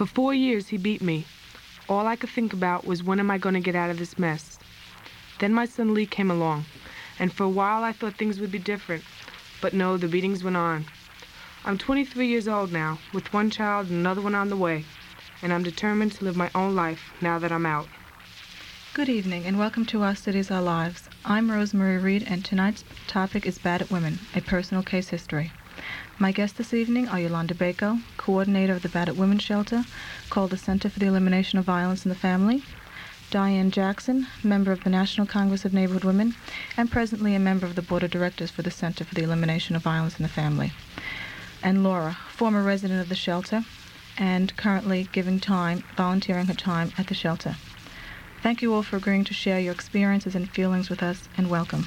For 4 years, he beat me. All I could think about was, when am I going to get out of this mess? Then my son Lee came along, and for a while I thought things would be different. But no, the beatings went on. I'm 23 years old now, with one child and another one on the way, and I'm determined to live my own life now that I'm out. Good evening, and welcome to Our Cities, Our Lives. I'm Rosemary Reed, and tonight's topic is Battered Women, a personal case history. My guests this evening are Yolanda Bako, coordinator of the Battered Women's Shelter, called the Center for the Elimination of Violence in the Family; Diane Jackson, member of the National Congress of Neighborhood Women, and presently a member of the Board of Directors for the Center for the Elimination of Violence in the Family; and Laura, former resident of the shelter, and currently volunteering her time at the shelter. Thank you all for agreeing to share your experiences and feelings with us, and welcome.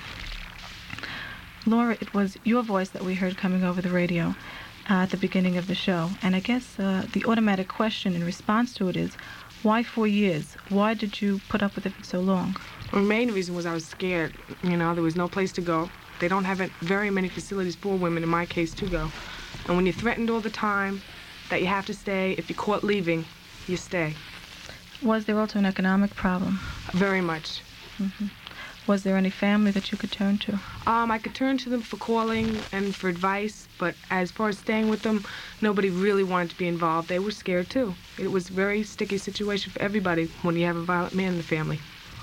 Laura, it was your voice that we heard coming over the radio at the beginning of the show, and I guess the automatic question in response to it is, why 4 years? Why did you put up with it for so long? The main reason was I was scared. There was no place to go. They don't have very many facilities for women, in my case, to go. And when you're threatened all the time that you have to stay, if you're caught leaving, you stay. Was there also an economic problem? Very much. Mm-hmm. Was there any family that you could turn to? I could turn to them for calling and for advice, but as far as staying with them, nobody really wanted to be involved. They were scared, too. It was a very sticky situation for everybody when you have a violent man in the family.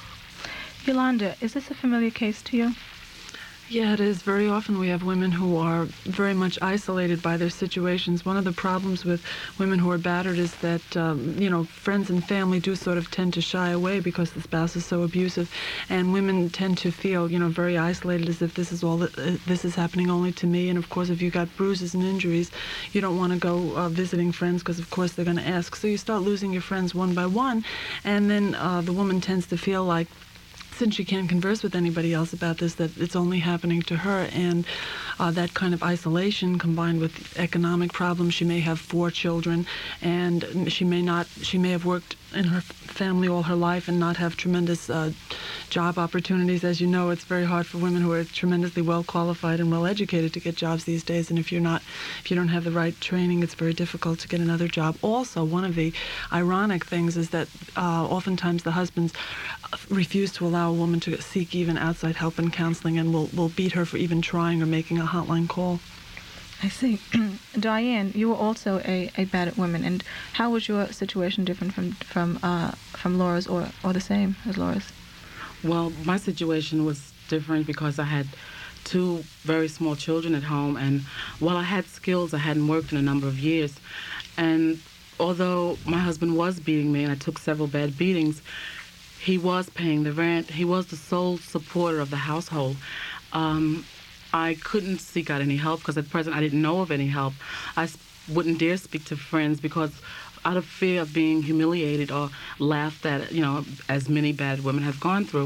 Yolanda, is this a familiar case to you? Yeah, it is. Very often we have women who are very much isolated by their situations. One of the problems with women who are battered is that, friends and family do sort of tend to shy away because the spouse is so abusive. And women tend to feel, very isolated, as if this is happening only to me. And, of course, if you got bruises and injuries, you don't want to go visiting friends because, of course, they're going to ask. So you start losing your friends one by one. And then the woman tends to feel like, since she can't converse with anybody else about this, that it's only happening to her, and that kind of isolation combined with economic problems. She may have 4 children, and she may have worked in her family all her life and not have tremendous job opportunities. As you know, it's very hard for women who are tremendously well qualified and well educated to get jobs these days, and if you don't have the right training, it's very difficult to get another job. Also, one of the ironic things is that oftentimes the husbands refuse to allow a woman to seek even outside help and counseling, and will beat her for even trying or making a hotline call. I see. Diane, you were also a battered woman, and how was your situation different from Laura's, or the same as Laura's? Well, my situation was different because I had 2 very small children at home, and while I had skills, I hadn't worked in a number of years. And although my husband was beating me, and I took several bad beatings, he was paying the rent. He was the sole supporter of the household. I couldn't seek out any help because at present I didn't know of any help. I wouldn't dare speak to friends because out of fear of being humiliated or laughed at, as many bad women have gone through.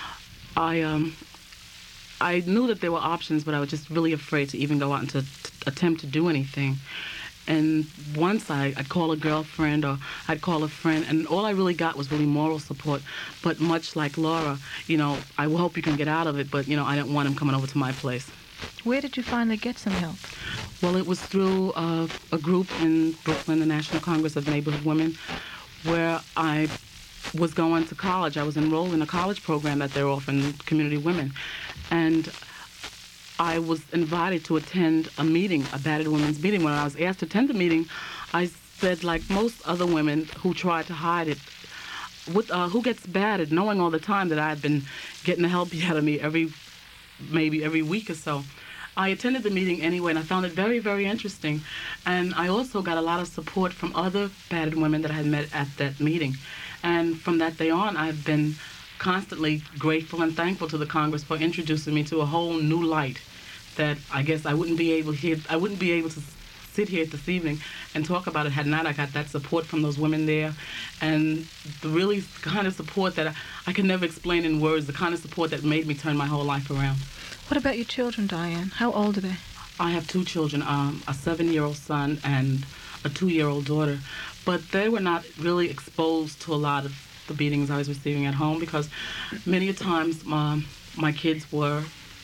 I knew that there were options, but I was just really afraid to even go out and to attempt to do anything. And once I'd call a girlfriend or I'd call a friend, and all I really got was really moral support. But much like Laura, I hope you can get out of it, but, I didn't want him coming over to my place. Where did you finally get some help? Well, it was through a group in Brooklyn, the National Congress of Neighborhood Women, where I was going to college. I was enrolled in a college program that they're offering community women. And I was invited to attend a meeting, a battered women's meeting. When I was asked to attend the meeting, I said, like most other women who tried to hide it, who gets battered, knowing all the time that I had been getting the help out of me maybe every week or so. I attended the meeting anyway, and I found it very, very interesting. And I also got a lot of support from other battered women that I had met at that meeting. And from that day on, I've been constantly grateful and thankful to the Congress for introducing me to a whole new light that I guess I wouldn't be able to sit here this evening and talk about it had not I got that support from those women there, and the really kind of support that I can never explain in words, the kind of support that made me turn my whole life around. What about your children, Diane? How old are they? I have 2 children, a 7-year-old son and a 2-year-old daughter, but they were not really exposed to a lot of the beatings I was receiving at home because many times my kids were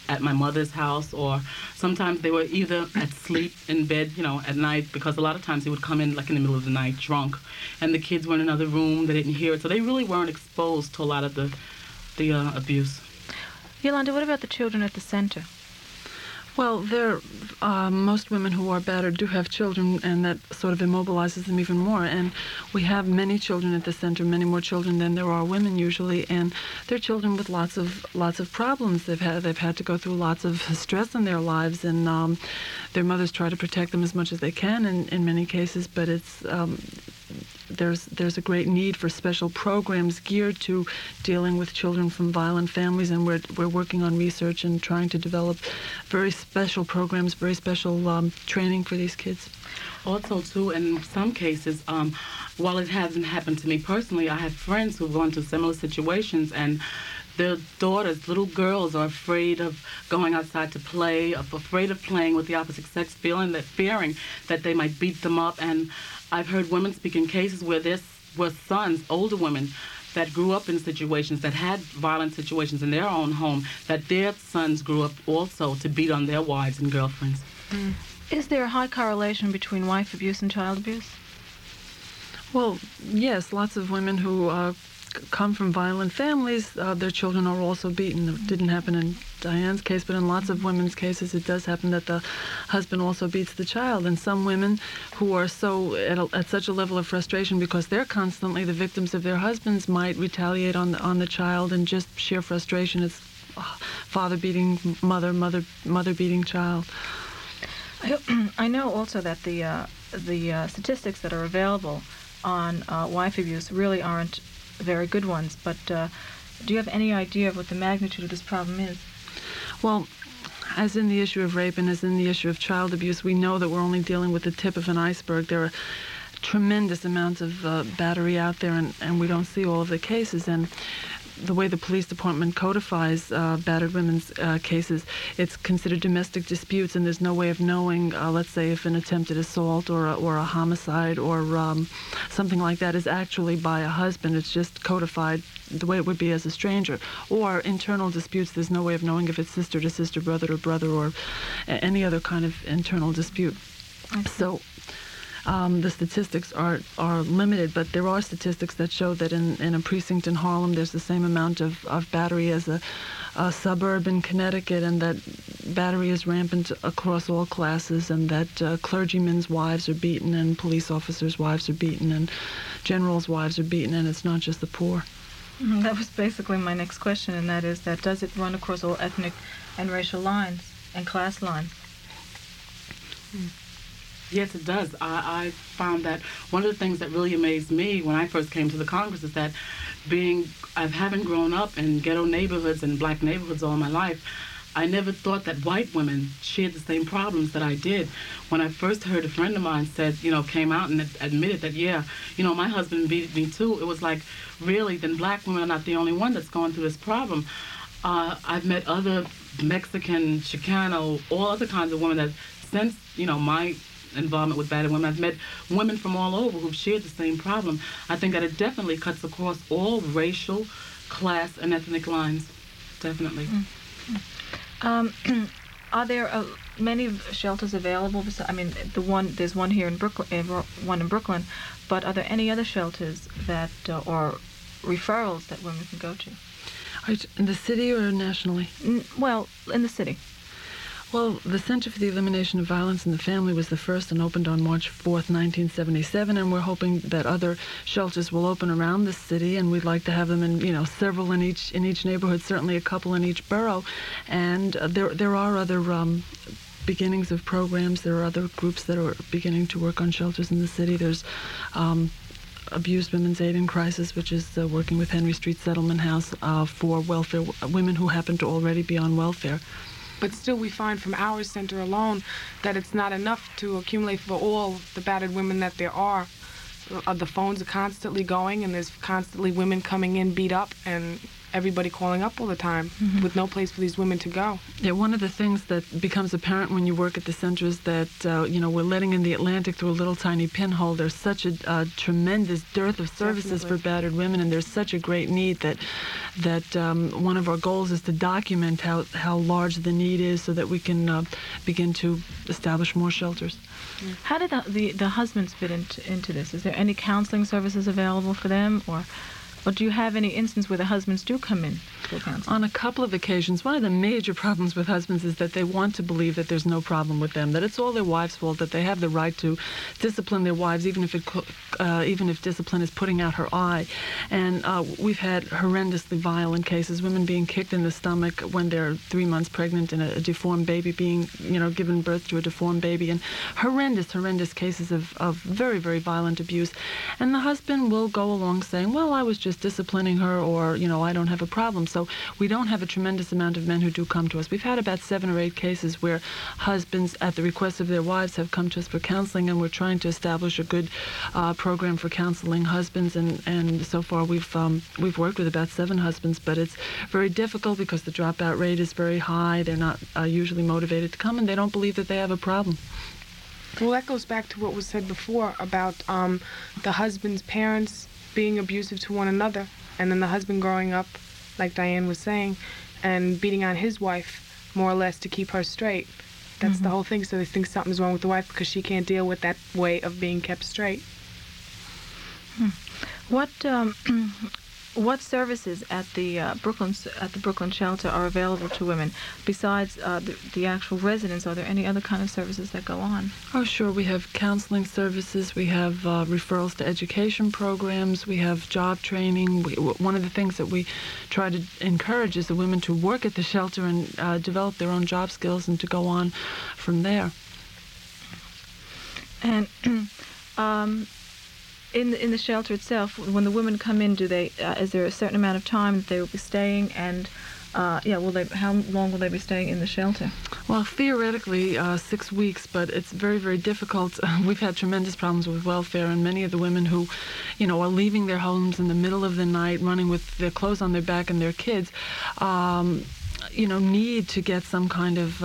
at my mother's house, or sometimes they were either asleep in bed, at night, because a lot of times they would come in like in the middle of the night drunk, and the kids were in another room, they didn't hear it, so they really weren't exposed to a lot of the abuse. Yolanda, what about the children at the center? Well, most women who are battered do have children, and that sort of immobilizes them even more. And we have many children at the center, many more children than there are women usually, and they're children with lots of problems. They've had to go through lots of stress in their lives, and their mothers try to protect them as much as they can in many cases. But it's there's a great need for special programs geared to dealing with children from violent families, and we're working on research and trying to develop very special programs, very special training for these kids. Also, too, in some cases, while it hasn't happened to me personally, I have friends who've gone through similar situations, and their daughters, little girls, are afraid of going outside to play, afraid of playing with the opposite sex, fearing that they might beat them up. And I've heard women speak in cases where there were sons, older women, that grew up in situations that had violent situations in their own home, that their sons grew up also to beat on their wives and girlfriends. Mm. Is there a high correlation between wife abuse and child abuse? Well, yes, lots of women who come from violent families, their children are also beaten. It didn't happen in Diane's case, but in lots of women's cases it does happen that the husband also beats the child. And some women who are at such a level of frustration because they're constantly the victims of their husbands might retaliate on the child, and just sheer frustration is father beating mother, mother beating child. I know also that the statistics that are available on wife abuse really aren't very good ones, but do you have any idea of what the magnitude of this problem is? Well, as in the issue of rape and as in the issue of child abuse, we know that we're only dealing with the tip of an iceberg. There are tremendous amounts of battery out there, and we don't see all of the cases. And the way the police department codifies battered women's cases, it's considered domestic disputes, and there's no way of knowing, let's say, if an attempted assault or a homicide or something like that is actually by a husband. It's just codified the way it would be as a stranger. Or internal disputes, there's no way of knowing if it's sister to sister, brother to brother, or any other kind of internal dispute. So the statistics are limited, but there are statistics that show that in a precinct in Harlem, there's the same amount of battery as a suburb in Connecticut, and that battery is rampant across all classes, and that clergymen's wives are beaten, and police officers' wives are beaten, and generals' wives are beaten, and it's not just the poor. That was basically my next question, and that is that does it run across all ethnic and racial lines and class lines? Yes, it does. I found that one of the things that really amazed me when I first came to the Congress is that having grown up in ghetto neighborhoods and black neighborhoods all my life, I never thought that white women shared the same problems that I did. When I first heard a friend of mine came out and admitted that, my husband beat me too, it was like, really, then black women are not the only one that's going through this problem. I've met other Mexican, Chicano, all other kinds of women that since, my involvement with battered women, I've met women from all over who've shared the same problem. I think that it definitely cuts across all racial, class, and ethnic lines. Definitely. Are there many shelters available? I mean, there's one here in Brooklyn, one in Brooklyn, but are there any other shelters that or referrals that women can go to? In the city or nationally? Well, in the city. Well, the Center for the Elimination of Violence in the Family was the first and opened on March 4th, 1977, and we're hoping that other shelters will open around the city, and we'd like to have them in, several in each neighborhood, certainly a couple in each borough. And there are other beginnings of programs. There are other groups that are beginning to work on shelters in the city. There's Abused Women's Aid in Crisis, which is working with Henry Street Settlement House for welfare women who happen to already be on welfare. But still, we find from our center alone that it's not enough to accumulate for all the battered women that there are. The phones are constantly going, and there's constantly women coming in beat up, and everybody calling up all the time with no place for these women to go. Yeah, one of the things that becomes apparent when you work at the center is that, we're letting in the Atlantic through a little tiny pinhole. There's such a tremendous dearth of services for battered women, and there's such a great need that one of our goals is to document how large the need is so that we can begin to establish more shelters. How did the husbands fit into this? Is there any counseling services available for them, or do you have any instance where the husbands do come in for counseling? On a couple of occasions. One of the major problems with husbands is that they want to believe that there's no problem with them, that it's all their wives' fault, that they have the right to discipline their wives, even if discipline is putting out her eye. And we've had horrendously violent cases, women being kicked in the stomach when they're 3 months pregnant and a deformed baby being, given birth to a deformed baby, and horrendous cases of very, very violent abuse. And the husband will go along saying, well, I was just disciplining her, or, I don't have a problem. So we don't have a tremendous amount of men who do come to us. We've had about 7 or 8 cases where husbands, at the request of their wives, have come to us for counseling, and we're trying to establish a good program for counseling husbands. And so far we've worked with about 7 husbands, but it's very difficult because the dropout rate is very high. They're not usually motivated to come, and they don't believe that they have a problem. Well, that goes back to what was said before about the husband's parents being abusive to one another, and then the husband growing up, like Diane was saying, and beating on his wife more or less to keep her straight. That's the whole thing. So they think something's wrong with the wife because she can't deal with that way of being kept straight. What services at the Brooklyn shelter are available to women besides the actual residents? Are there any other kind of services that go on? Oh, sure. We have counseling services. We have referrals to education programs. We have job training. One of the things that we try to encourage is the women to work at the shelter and develop their own job skills and to go on from there. And in the shelter itself, when the women come in, is there a certain amount of time that they will be staying, and how long will they be staying in the shelter? Well, theoretically, 6 weeks, but it's very, very difficult. We've had tremendous problems with welfare, and many of the women who, are leaving their homes in the middle of the night, running with their clothes on their back and their kids, need to get some kind of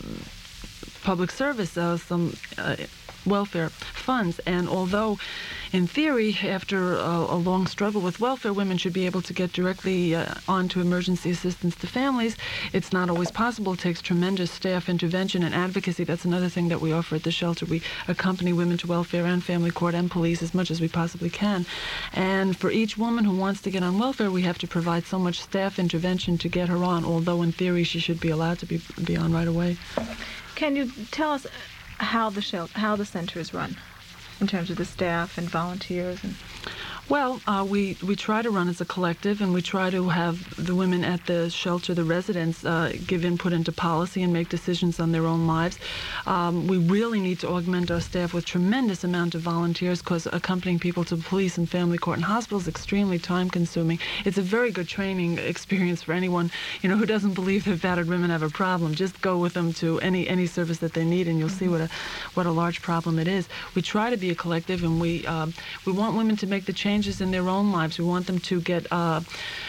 public service, some welfare funds. And although in theory, after a long struggle with welfare, women should be able to get directly onto emergency assistance to families, it's not always possible. It takes tremendous staff intervention and advocacy. That's another thing that we offer at the shelter. We accompany women to welfare and family court and police as much as we possibly can. And for each woman who wants to get on welfare, we have to provide so much staff intervention to get her on, although in theory she should be allowed to be on right away. Can you tell us how the center is run in terms of the staff and volunteers? Well, we try to run as a collective, and we try to have the women at the shelter, the residents, give input into policy and make decisions on their own lives. We really need to augment our staff with tremendous amount of volunteers, because accompanying people to police and family court and hospital is extremely time-consuming. It's a very good training experience for anyone, who doesn't believe that battered women have a problem. Just go with them to any service that they need, and you'll see what a large problem it is. We try to be a collective, and we want women to make the change in their own lives. We want them to get a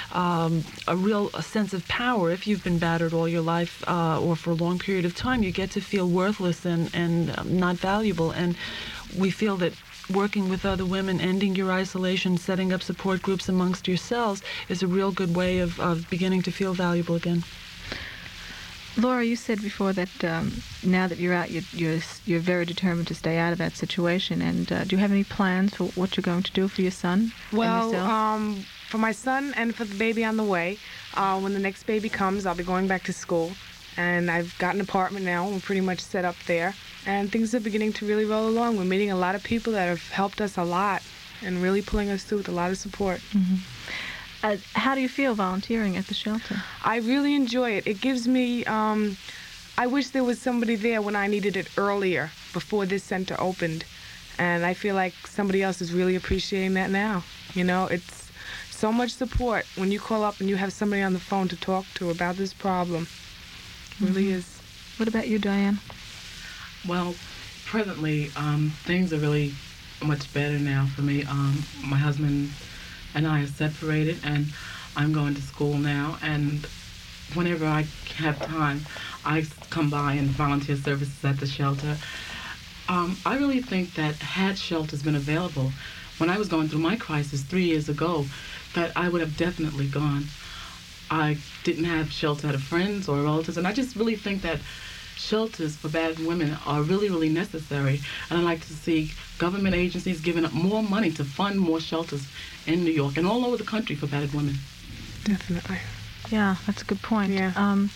real sense of power. If you've been battered all your life or for a long period of time, you get to feel worthless and not valuable. And we feel that working with other women, ending your isolation, setting up support groups amongst yourselves is a real good way of beginning to feel valuable again. Laura, you said before that now that you're out, you're very determined to stay out of that situation. And do you have any plans for what you're going to do for your son? Well, for my son and for the baby on the way, when the next baby comes, I'll be going back to school. And I've got an apartment now. We're pretty much set up there. And things are beginning to really roll along. We're meeting a lot of people that have helped us a lot and really pulling us through with a lot of support. Mm-hmm. How do you feel volunteering at the shelter? I really enjoy it. It gives me, I wish there was somebody there when I needed it earlier, before this center opened. And I feel like somebody else is really appreciating that now. It's so much support when you call up and you have somebody on the phone to talk to about this problem. It really is. What about you, Diane? Well, presently, things are really much better now for me. My husband and I are separated, and I'm going to school now, and whenever I have time, I come by and volunteer services at the shelter. I really think that had shelters been available when I was going through my crisis 3 years ago, that I would have definitely gone. I didn't have shelter out of friends or relatives, and I just really think that shelters for battered women are really, really necessary. And I'd like to see government agencies giving up more money to fund more shelters in New York and all over the country for battered women. Definitely. Yeah, that's a good point. Yeah.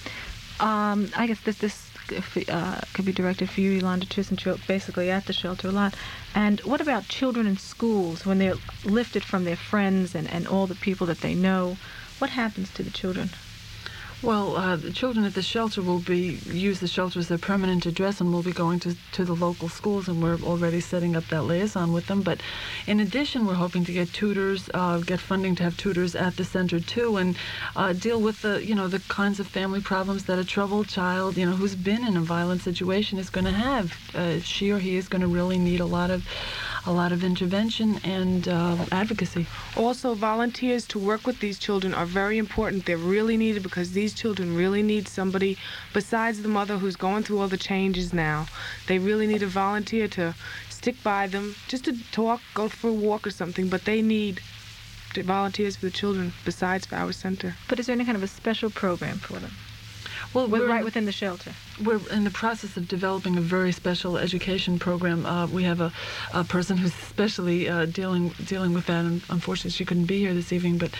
I guess this could be directed for you, Yolanda, too, since you're basically at the shelter a lot. And what about children in schools when they're lifted from their friends and all the people that they know? What happens to the children? Well, the children at the shelter will use the shelter as their permanent address, and will be going to the local schools, and we're already setting up that liaison with them. But in addition, we're hoping to get tutors, get funding to have tutors at the center too, and deal with the kinds of family problems that a troubled child, who's been in a violent situation is going to have. She or he is going to really need a lot of intervention and advocacy. Also, volunteers to work with these children are very important. They're really needed because these children really need somebody besides the mother who's going through all the changes now. They really need a volunteer to stick by them, just to talk, go for a walk or something, but they need volunteers for the children besides for our center. But is there any kind of a special program for them? Well, right within the shelter. We're in the process of developing a very special education program. We have a person who's especially dealing with that, and unfortunately she couldn't be here this evening, but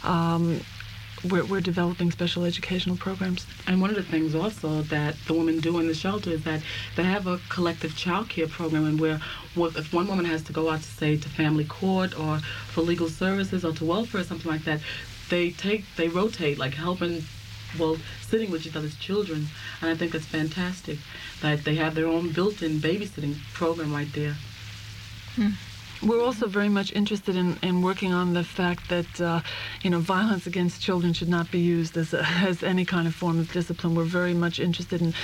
we're developing special educational programs. And one of the things also that the women do in the shelter is that they have a collective child care program, and where if one woman has to go out to family court or for legal services or to welfare or something like that, they rotate, like helping, sitting with each other's children. And I think that's fantastic that they have their own built-in babysitting program right there. We're also very much interested in working on the fact that violence against children should not be used as any kind of form of discipline. We're very much interested in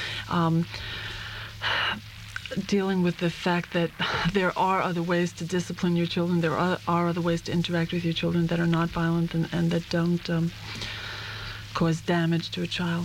dealing with the fact that there are other ways to discipline your children. There are other ways to interact with your children that are not violent and that don't cause damage to a child.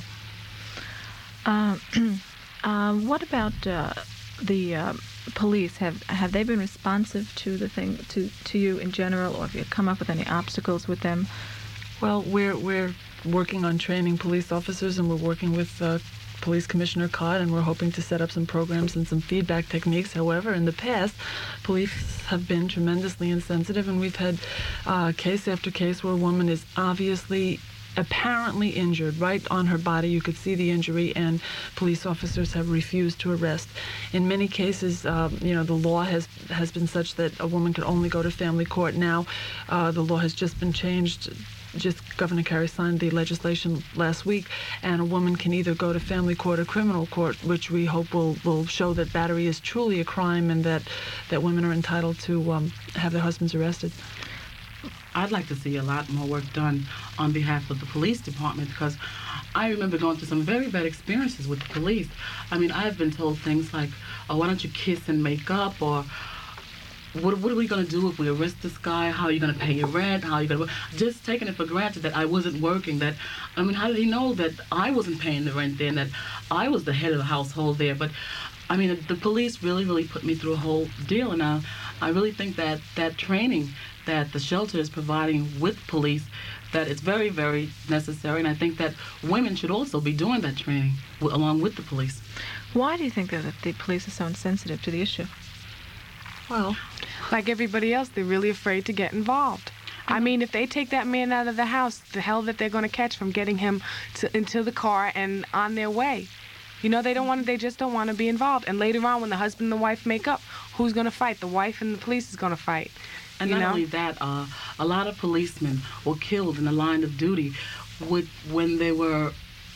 What about the police? Have they been responsive to the thing to you in general, or have you come up with any obstacles with them? Well, we're working on training police officers, and we're working with Police Commissioner Codd, and we're hoping to set up some programs and some feedback techniques. However, in the past, police have been tremendously insensitive, and we've had case after case where a woman is obviously apparently injured right on her body. You could see the injury, and police officers have refused to arrest. In many cases, the law has been such that a woman can only go to family court. Now, the law has just been changed. Governor Carey signed the legislation last week, and a woman can either go to family court or criminal court, which we hope will show that battery is truly a crime and that women are entitled to have their husbands arrested. I'd like to see a lot more work done on behalf of the police department, because I remember going through some very bad experiences with the police. I mean, I've been told things like, oh, why don't you kiss and make up, or what are we going to do if we arrest this guy? How are you going to pay your rent? How are you going to... Just taking it for granted that I wasn't working. How did he know that I wasn't paying the rent there and that I was the head of the household there? But, the police really, really put me through a whole deal, and I really think that training that the shelter is providing with police, that it's very, very necessary, and I think that women should also be doing that training along with the police. Why do you think that the police are so insensitive to the issue? Well, like everybody else, they're really afraid to get involved. If they take that man out of the house, the hell that they're going to catch from getting him into the car and on their way. They just don't want to be involved. And later on, when the husband and the wife make up, who's going to fight? The wife and the police is going to fight. And not only that, a lot of policemen were killed in the line of duty when they were,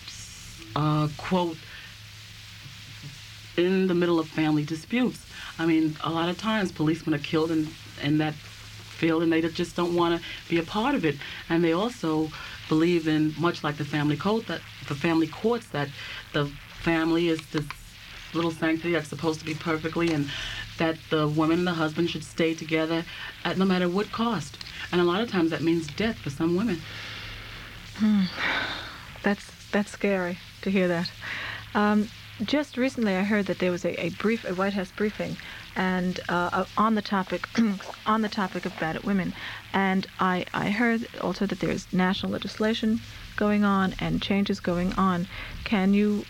quote, in the middle of family disputes. A lot of times policemen are killed in that field, and they just don't want to be a part of it. And they also believe in, much like the family code, that the family courts, that the family is this little sanctuary that's supposed to be perfectly, and that the woman and the husband should stay together at no matter what cost. And a lot of times that means death for some women. That's scary to hear that. Just recently, I heard that there was a White House briefing, and on the topic of battered women, and I heard also that there's national legislation going on and changes going on. Can you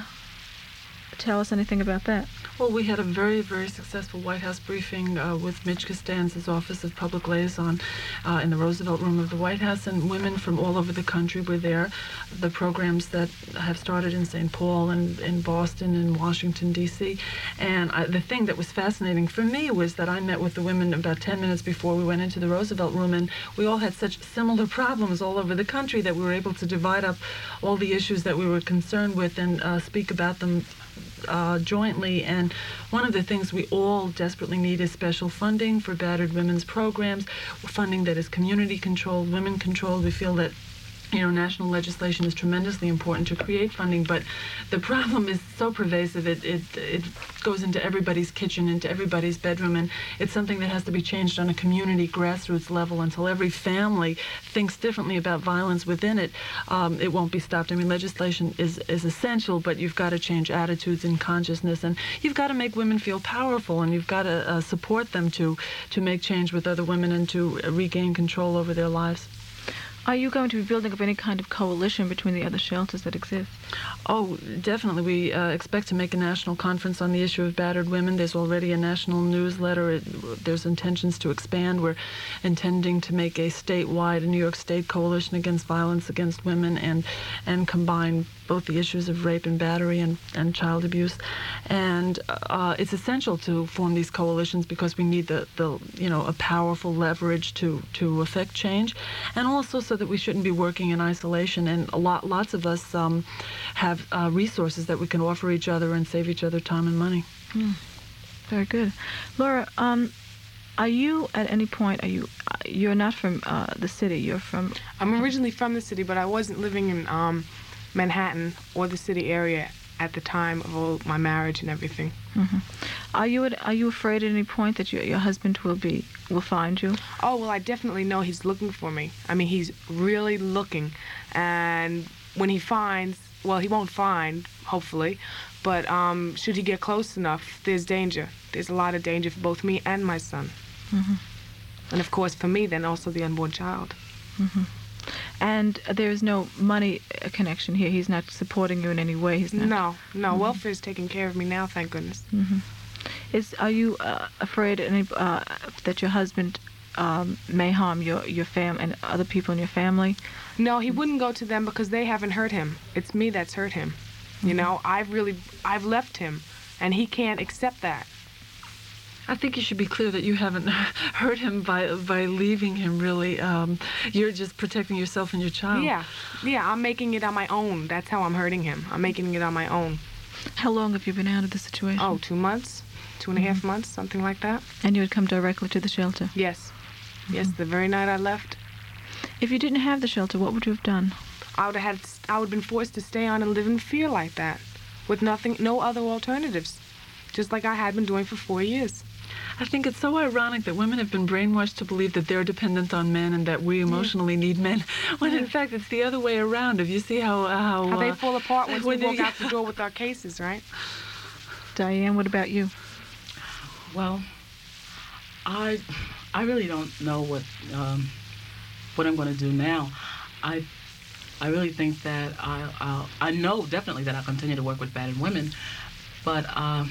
tell us anything about that? Well, we had a very, very successful White House briefing with Mitch Costanza's Office of Public Liaison in the Roosevelt Room of the White House, and women from all over the country were there. The programs that have started in St. Paul and in Boston and Washington, D.C. And the thing that was fascinating for me was that I met with the women about 10 minutes before we went into the Roosevelt Room, and we all had such similar problems all over the country that we were able to divide up all the issues that we were concerned with and speak about them jointly. And one of the things we all desperately need is special funding for battered women's programs, funding that is community controlled, women controlled. We feel that national legislation is tremendously important to create funding, but the problem is so pervasive. It goes into everybody's kitchen, into everybody's bedroom, and it's something that has to be changed on a community grassroots level until every family thinks differently about violence within it. It won't be stopped. I mean, legislation is essential, but you've got to change attitudes and consciousness, and you've got to make women feel powerful, and you've got to support them to make change with other women and to regain control over their lives. Are you going to be building up any kind of coalition between the other shelters that exist? Oh, definitely. We expect to make a national conference on the issue of battered women. There's already a national newsletter. There's intentions to expand. We're intending to make a statewide, a New York State coalition against violence against women and combine both the issues of rape and battery and child abuse. And it's essential to form these coalitions because we need a powerful leverage to affect change, and also so that we shouldn't be working in isolation. And lots of us have resources that we can offer each other and save each other time and money. Very good. Laura, are you at any point, you're not from the city, you're from... I'm originally from the city, but I wasn't living in Manhattan or the city area at the time of all my marriage and everything. Mm-hmm. Are you afraid at any point that your husband will find you? Oh, well, I definitely know he's looking for me. I mean, he's really looking, and when he finds, well, he won't find, hopefully, but should he get close enough, there's danger. There's a lot of danger for both me and my son. Mm-hmm. And of course for me, then also the unborn child. Mm-hmm. And there's no money connection here. He's not supporting you in any way. He's not. No. Mm-hmm. Welfare's taking care of me now, thank goodness. Mm-hmm. Are you afraid that your husband may harm your family and other people in your family? No, he wouldn't go to them because they haven't hurt him. It's me that's hurt him. Mm-hmm. You know, I've left him, and he can't accept that. I think you should be clear that you haven't hurt him by leaving him, really. You're just protecting yourself and your child. Yeah, I'm making it on my own. That's how I'm hurting him. I'm making it on my own. How long have you been out of the situation? Oh, 2 months, 2.5 months, something like that. And you had come directly to the shelter? Yes. Yes, the very night I left. If you didn't have the shelter, what would you have done? I would have been forced to stay on and live in fear like that, with no other alternatives, just like I had been doing for 4 years. I think it's so ironic that women have been brainwashed to believe that they're dependent on men and that we emotionally need men, when in fact it's the other way around. If you see how they fall apart once we walk out the door with our cases, right? Diane, what about you? Well, I really don't know what I'm going to do now. I really think that I know definitely that I'll continue to work with battered women, but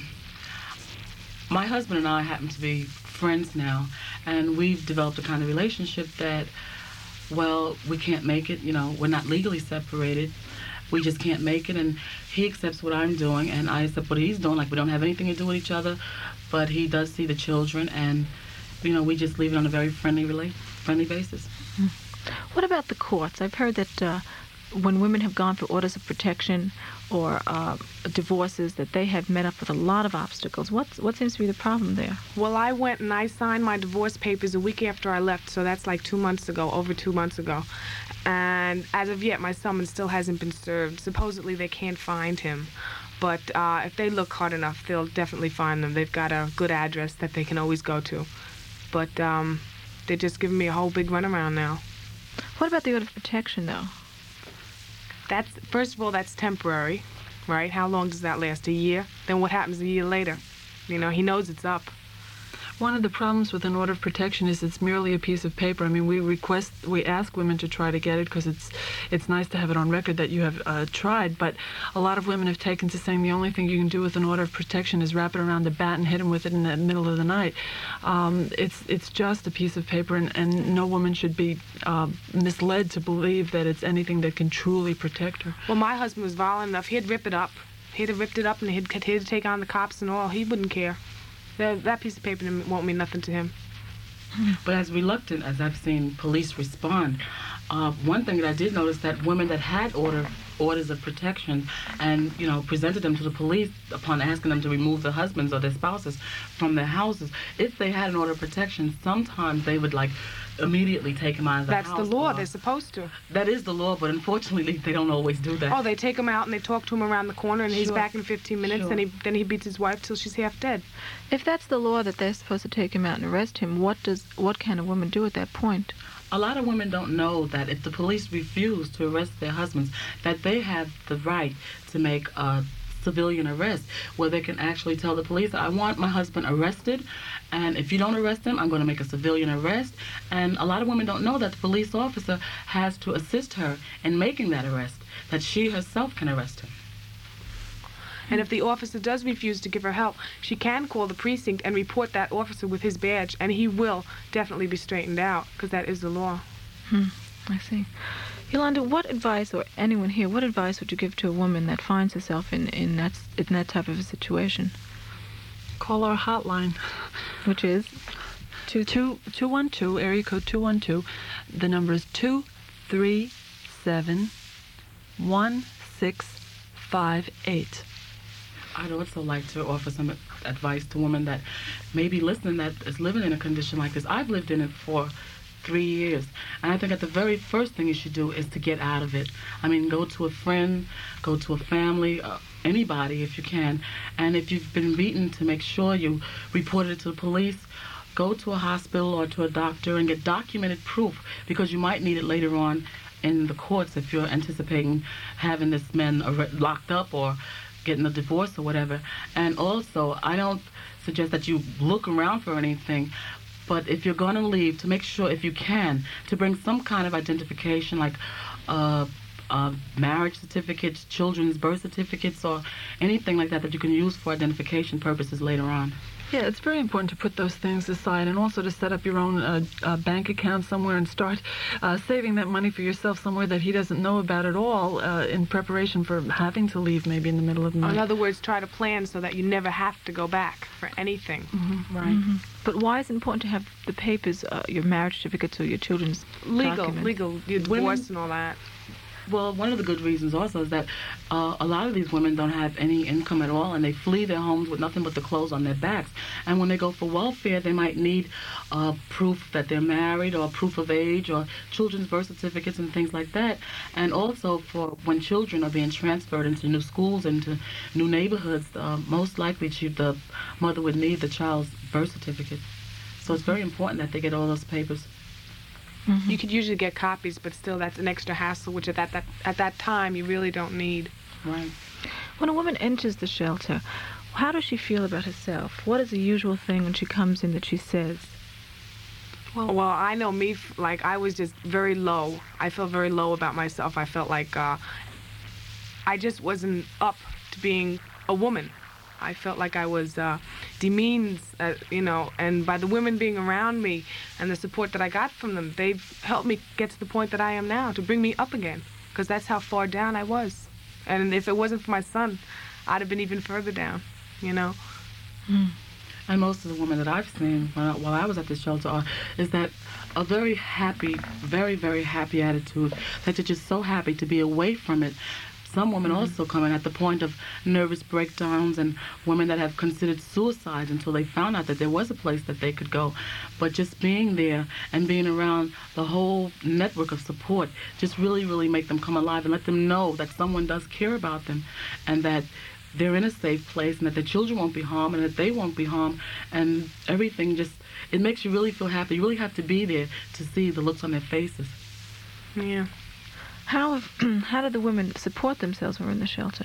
my husband and I happen to be friends now, and we've developed a kind of relationship that, well, we can't make it, we're not legally separated. We just can't make it, and he accepts what I'm doing, and I accept what he's doing. Like, we don't have anything to do with each other, but he does see the children, and, we just leave it on a very friendly basis. What about the courts? I've heard that when women have gone for orders of protection or divorces, that they have met up with a lot of obstacles. What seems to be the problem there? Well, I went and I signed my divorce papers a week after I left, so that's like 2 months ago, over 2 months ago. And as of yet, my summons still hasn't been served. Supposedly they can't find him, but if they look hard enough, they'll definitely find them. They've got a good address that they can always go to. But they're just giving me a whole big runaround now. What about the order of protection, though? That's, first of all, that's temporary, right? How long does that last? A year? Then what happens a year later? You know, he knows it's up. One of the problems with an order of protection is it's merely a piece of paper. I mean, we ask women to try to get it because it's nice to have it on record that you have tried, but a lot of women have taken to saying the only thing you can do with an order of protection is wrap it around the bat and hit him with it in the middle of the night. It's just a piece of paper, and no woman should be misled to believe that it's anything that can truly protect her. Well, my husband was violent enough. He'd rip it up. He'd have ripped it up and he'd take on the cops and all. He wouldn't care. That piece of paper won't mean nothing to him. But as reluctant as I've seen police respond, one thing that I did notice that women that had orders of protection and, you know, presented them to the police upon asking them to remove their husbands or their spouses from their houses, if they had an order of protection, sometimes they would, like, immediately take him out of the house. That's the law. They're supposed to. That is the law, but unfortunately, they don't always do that. Oh, they take him out and they talk to him around the corner, and he's Sure. back in 15 minutes, Sure. and then he beats his wife till she's half dead. If that's the law that they're supposed to take him out and arrest him, what can a woman do at that point? A lot of women don't know that if the police refuse to arrest their husbands, that they have the right to make a civilian arrest, where they can actually tell the police, I want my husband arrested, and if you don't arrest him, I'm going to make a civilian arrest. And a lot of women don't know that the police officer has to assist her in making that arrest, that she herself can arrest him. And if the officer does refuse to give her help, she can call the precinct and report that officer with his badge, and he will definitely be straightened out, because that is the law. I see. Yolanda, what advice, or anyone here, what advice would you give to a woman that finds herself in that type of a situation? Call our hotline. Which is? 212, area code 212. The number is 237-1658. I'd also like to offer some advice to women that may be listening that is living in a condition like this. I've lived in it for 3 years, and I think that the very first thing you should do is to get out of it. I mean, go to a friend, go to a family, anybody if you can, and if you've been beaten, to make sure you report it to the police. Go to a hospital or to a doctor and get documented proof, because you might need it later on in the courts if you're anticipating having this man locked up or getting a divorce or whatever. And also, I don't suggest that you look around for anything, but if you're going to leave, to make sure, if you can, to bring some kind of identification, like marriage certificates, children's birth certificates, or anything like that you can use for identification purposes later on. Yeah, it's very important to put those things aside, and also to set up your own bank account somewhere and start saving that money for yourself somewhere that he doesn't know about at all, in preparation for having to leave maybe in the middle of the night. In other words, try to plan so that you never have to go back for anything. Right. But why is it important to have the papers, your marriage certificates or your children's documents? Legal, your divorce and all that. Well, one of the good reasons also is that a lot of these women don't have any income at all, and they flee their homes with nothing but the clothes on their backs. And when they go for welfare, they might need proof that they're married, or proof of age, or children's birth certificates and things like that. And also for when children are being transferred into new schools, into new neighborhoods, most likely the mother would need the child's birth certificate. So it's very important that they get all those papers. You could usually get copies, but still that's an extra hassle, which at that time you really don't need. Right. When a woman enters the shelter, how does she feel about herself? What is the usual thing when she comes in that she says? Well, I know me, like, I was just very low. I felt very low about myself. I felt like I just wasn't up to being a woman. I felt like I was demeaned, and by the women being around me and the support that I got from them, they've helped me get to the point that I am now, to bring me up again, because that's how far down I was. And if it wasn't for my son, I'd have been even further down, And most of the women that I've seen while I was at the shelter is that a very happy, very, very happy attitude, that you're just so happy to be away from it. Some women also come in at the point of nervous breakdowns, and women that have considered suicide until they found out that there was a place that they could go. But just being there and being around the whole network of support just really, really make them come alive and let them know that someone does care about them, and that they're in a safe place, and that their children won't be harmed, and that they won't be harmed, and everything just, it makes you really feel happy. You really have to be there to see the looks on their faces. Yeah. How did the women support themselves when we were in the shelter?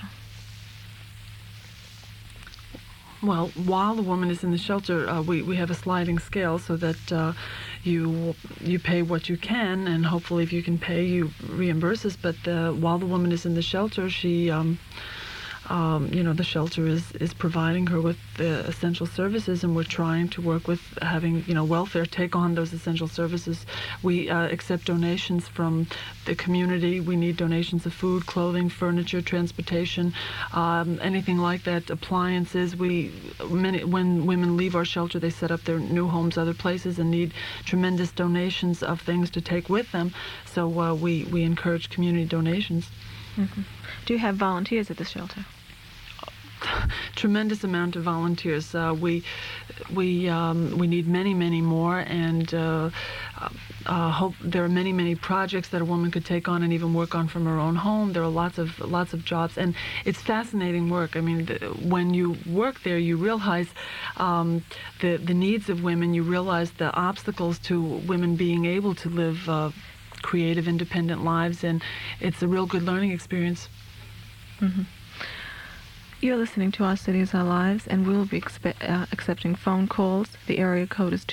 Well, while the woman is in the shelter, we have a sliding scale so that you pay what you can, and hopefully if you can pay, you reimburse us. But while the woman is in the shelter, she the shelter is providing her with the essential services, and we're trying to work with having, welfare take on those essential services. We accept donations from the community. We need donations of food, clothing, furniture, transportation, anything like that, appliances. When women leave our shelter, they set up their new homes other places and need tremendous donations of things to take with them. So we encourage community donations. Mm-hmm. Do you have volunteers at the shelter? Tremendous amount of volunteers. We need many more, and hope there are many projects that a woman could take on and even work on from her own home. There are lots of jobs, and it's fascinating work. I mean, when you work there, you realize the needs of women. You realize the obstacles to women being able to live creative, independent lives, and it's a real good learning experience. Mm-hmm. You're listening to Our Cities, Our Lives, and we'll be accepting phone calls. The area code is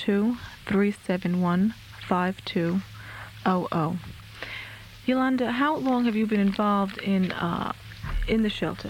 212-371-5200. Yolanda, how long have you been involved in the shelter?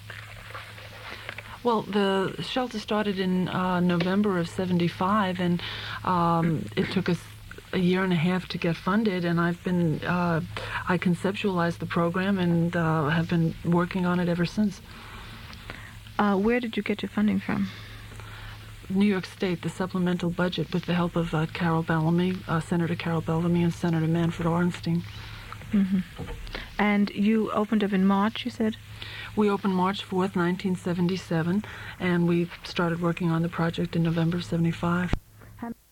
Well, the shelter started in November of '75, and it took us a year and a half to get funded, and I conceptualized the program and have been working on it ever since. Where did you get your funding from? New York State, the supplemental budget, with the help of Carol Bellamy, Senator Carol Bellamy, and Senator Manfred Orenstein. Mm-hmm. And you opened up in March, you said? We opened March 4th, 1977, and we started working on the project in November of '75.